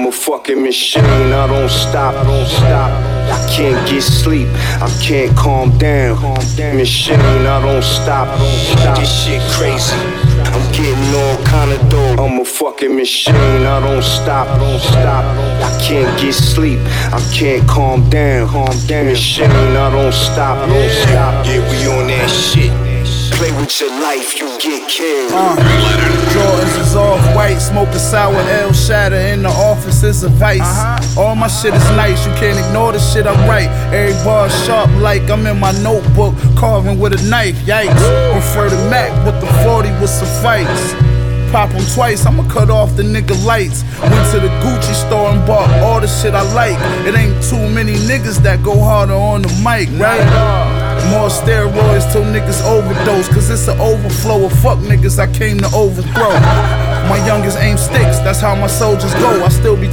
I'm a fucking machine, I don't stop. I can't get sleep, I can't calm down. Machine, I don't stop. This shit crazy, I'm getting all kind of dope. I'm a fucking machine, I don't stop. I can't get sleep, I can't calm down. Machine, I don't stop. Yeah, we on that shit. Play with your life, you get killed. Jordans is off-white, smoking sour L shatter in the office is a vice. All my shit is nice, you can't ignore the shit I write. Every bar sharp like I'm in my notebook, carving with a knife, yikes. Prefer the Mac, but the 40 would suffice. Pop him twice, I'ma cut off the nigga lights. Went to the Gucci store and bought all the shit I like. It ain't too many niggas that go harder on the mic, right? More steroids till niggas overdose, cause it's an overflow of fuck niggas I came to overthrow. My youngest aim sticks, that's how my soldiers go. I still be